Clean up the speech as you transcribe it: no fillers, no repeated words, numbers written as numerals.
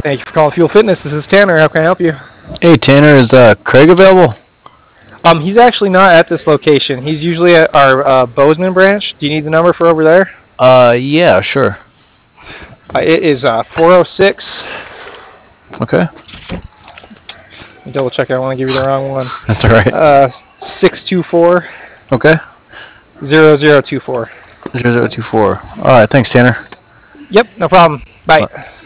Thank you for calling Fuel Fitness. This is Tanner. How can I help you? Hey Tanner, is Craig available? He's actually not at this location. He's usually at our Bozeman branch. Do you need the number for over there? Yeah, sure. It is 406. Okay. Let me double check. I don't want to give you the wrong one. That's all right. 624 Okay. 0024. 0024. All right, thanks Tanner. Yep, no problem. Bye.